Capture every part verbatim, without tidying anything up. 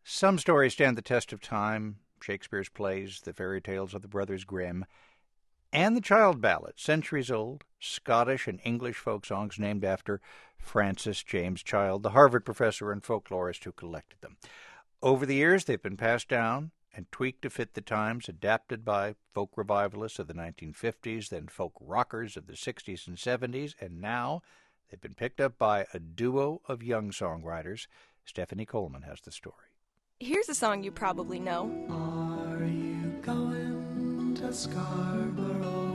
Some stories stand the test of time. Shakespeare's plays, the fairy tales of the Brothers Grimm, and the child ballads, centuries old, Scottish and English folk songs named after Francis James Child, the Harvard professor and folklorist who collected them. Over the years, they've been passed down and tweaked to fit the times, adapted by folk revivalists of the nineteen fifties, then folk rockers of the sixties and seventies, and now they've been picked up by a duo of young songwriters. Stephanie Coleman has the story. Here's a song you probably know. Are you going to Scarborough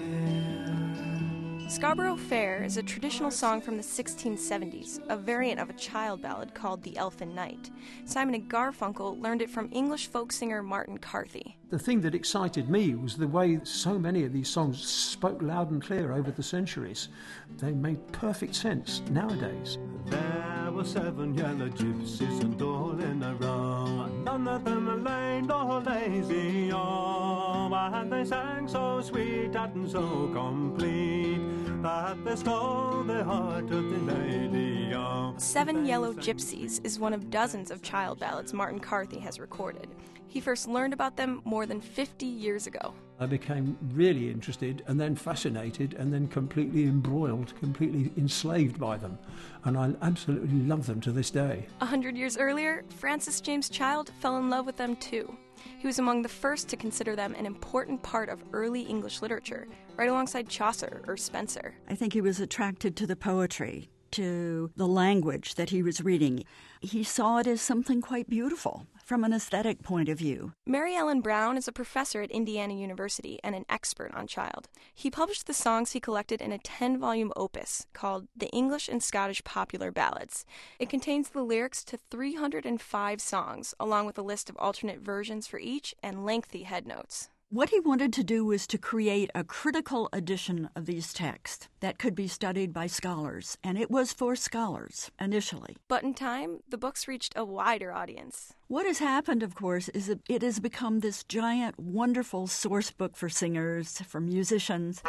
Fair? Scarborough Fair is a traditional song from the sixteen seventies, a variant of a child ballad called The Elfin Knight. Simon and Garfunkel learned it from English folk singer Martin Carthy. The thing that excited me was the way so many of these songs spoke loud and clear over the centuries. They made perfect sense nowadays. There were seven yellow gypsies and all in a row, none of them are lame nor lazy, oh, and they sang so sweet and so complete that they stole the heart of the lady, oh. Seven Yellow Gypsies is one of dozens of child ballads Martin Carthy has recorded. He first learned about them more than fifty years ago. I became really interested and then fascinated and then completely embroiled, completely enslaved by them. And I absolutely love them to this day. A hundred years earlier, Francis James Child fell in love with them too. He was among the first to consider them an important part of early English literature, right alongside Chaucer or Spenser. I think he was attracted to the poetry, to the language that he was reading. He saw it as something quite beautiful from an aesthetic point of view. Mary Ellen Brown is a professor at Indiana University and an expert on Child. He published the songs he collected in a ten-volume opus called The English and Scottish Popular Ballads. It contains the lyrics to three hundred five songs, along with a list of alternate versions for each and lengthy headnotes. What he wanted to do was to create a critical edition of these texts that could be studied by scholars, and it was for scholars initially. But in time, the books reached a wider audience. What has happened, of course, is that it has become this giant, wonderful source book for singers, for musicians.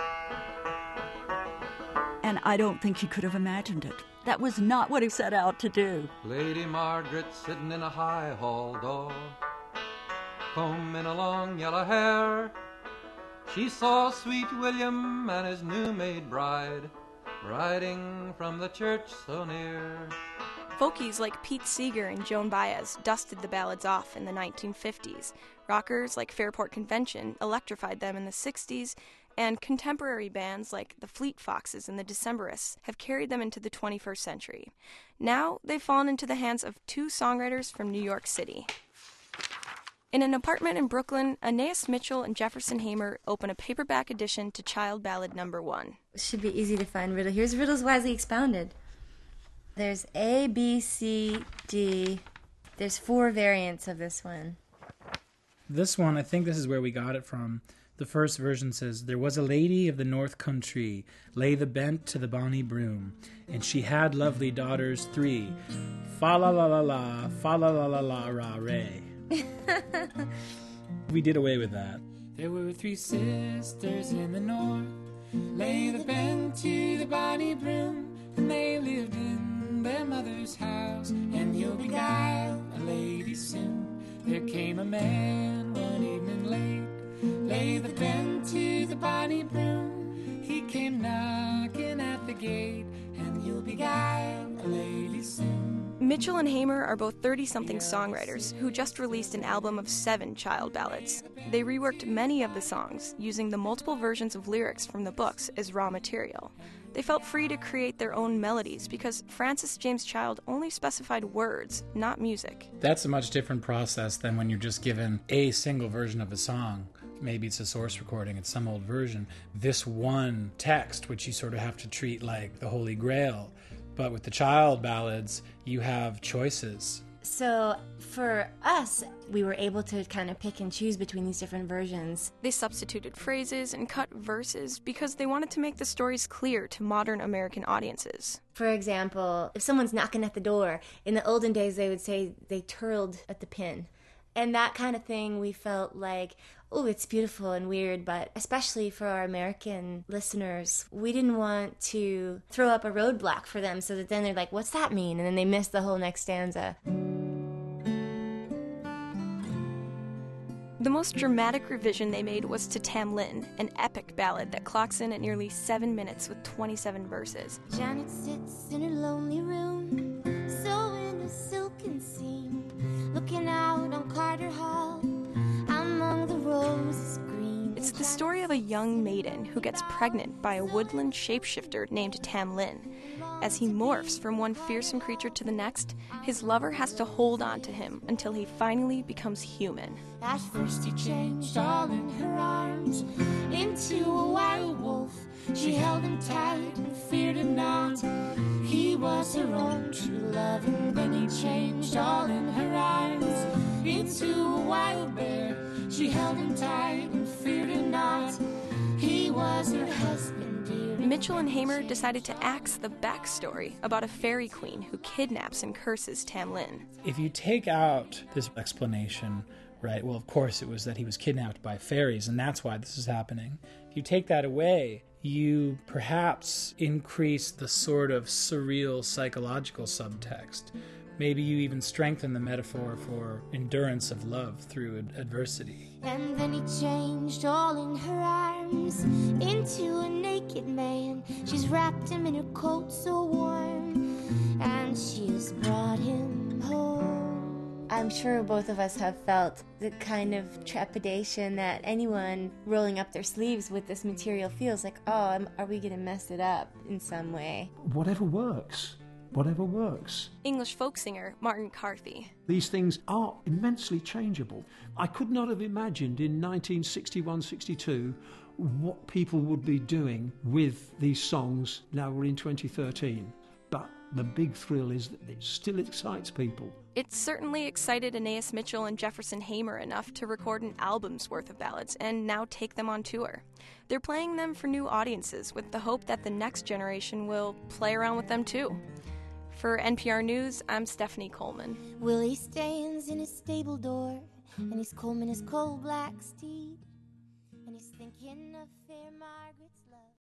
And I don't think he could have imagined it. That was not what he set out to do. Lady Margaret sitting in a high hall door, combing a long yellow hair. She saw sweet William and his new-made bride riding from the church so near. Folkies like Pete Seeger and Joan Baez dusted the ballads off in the nineteen fifties. Rockers like Fairport Convention electrified them in the sixties, and contemporary bands like the Fleet Foxes and the Decemberists have carried them into the twenty-first century. Now they've fallen into the hands of two songwriters from New York City. In an apartment in Brooklyn, Anais Mitchell and Jefferson Hamer open a paperback edition to Child Ballad Number One. It should be easy to find riddle. Here's riddles wisely expounded. There's A, B, C, D. There's four variants of this one. This one, I think this is where we got it from. The first version says, "There was a lady of the north country, lay the bent to the bonny broom, and she had lovely daughters three. Fa la la la la, fa la la la la ra re." We did away with that. There were three sisters in the north, lay the bent to the bonny broom, and they lived in their mother's house, and you'll beguile a lady soon. There came a man one evening late, lay the bent to the bonny broom. He came knocking at the gate, and you'll beguile a lady soon. Mitchell and Hamer are both thirty-something songwriters who just released an album of seven child ballads. They reworked many of the songs, using the multiple versions of lyrics from the books as raw material. They felt free to create their own melodies because Francis James Child only specified words, not music. That's a much different process than when you're just given a single version of a song. Maybe it's a source recording, it's some old version. This one text, which you sort of have to treat like the Holy Grail. But with the child ballads, you have choices. So for us, we were able to kind of pick and choose between these different versions. They substituted phrases and cut verses because they wanted to make the stories clear to modern American audiences. For example, if someone's knocking at the door, in the olden days they would say they twirled at the pin. And that kind of thing, we felt like, oh, it's beautiful and weird, but especially for our American listeners, we didn't want to throw up a roadblock for them so that then they're like, what's that mean? And then they miss the whole next stanza. The most dramatic revision they made was to Tam Lin, an epic ballad that clocks in at nearly seven minutes with twenty-seven verses. Janet sits in her lonely room, sewing a silken seam, looking out on Carter Hall, among the roses green. It's the story of a young maiden who gets pregnant by a woodland shapeshifter named Tam Lin. As he morphs from one fearsome creature to the next, his lover has to hold on to him until he finally becomes human. At first he changed all in her arms into a wild wolf. She held him tight and feared him not. He was her own true love, and then he changed all in her arms into a wild bear. She held him tight and feared him not. He was her husband, dear. Mitchell and Hamer decided to axe the backstory about a fairy queen who kidnaps and curses Tam Lin. If you take out this explanation, right, well, of course it was that he was kidnapped by fairies, and that's why this is happening. If you take that away, you perhaps increase the sort of surreal psychological subtext. Maybe you even strengthen the metaphor for endurance of love through ad- adversity. And then he changed all in her arms into a naked man. She's wrapped him in her coat so warm, and she's brought him home. I'm sure both of us have felt the kind of trepidation that anyone rolling up their sleeves with this material feels like, oh, am- are we going to mess it up in some way? Whatever works. Whatever works. English folk singer Martin Carthy. These things are immensely changeable. I could not have imagined in nineteen sixty-one sixty-two what people would be doing with these songs now we're in twenty thirteen. But the big thrill is that it still excites people. It certainly excited Anais Mitchell and Jefferson Hamer enough to record an album's worth of ballads and now take them on tour. They're playing them for new audiences with the hope that the next generation will play around with them too. For N P R News, I'm Stephanie Coleman. Willie stands in his stable door, and he's combing his coal black steed, and he's thinking of fair Margaret's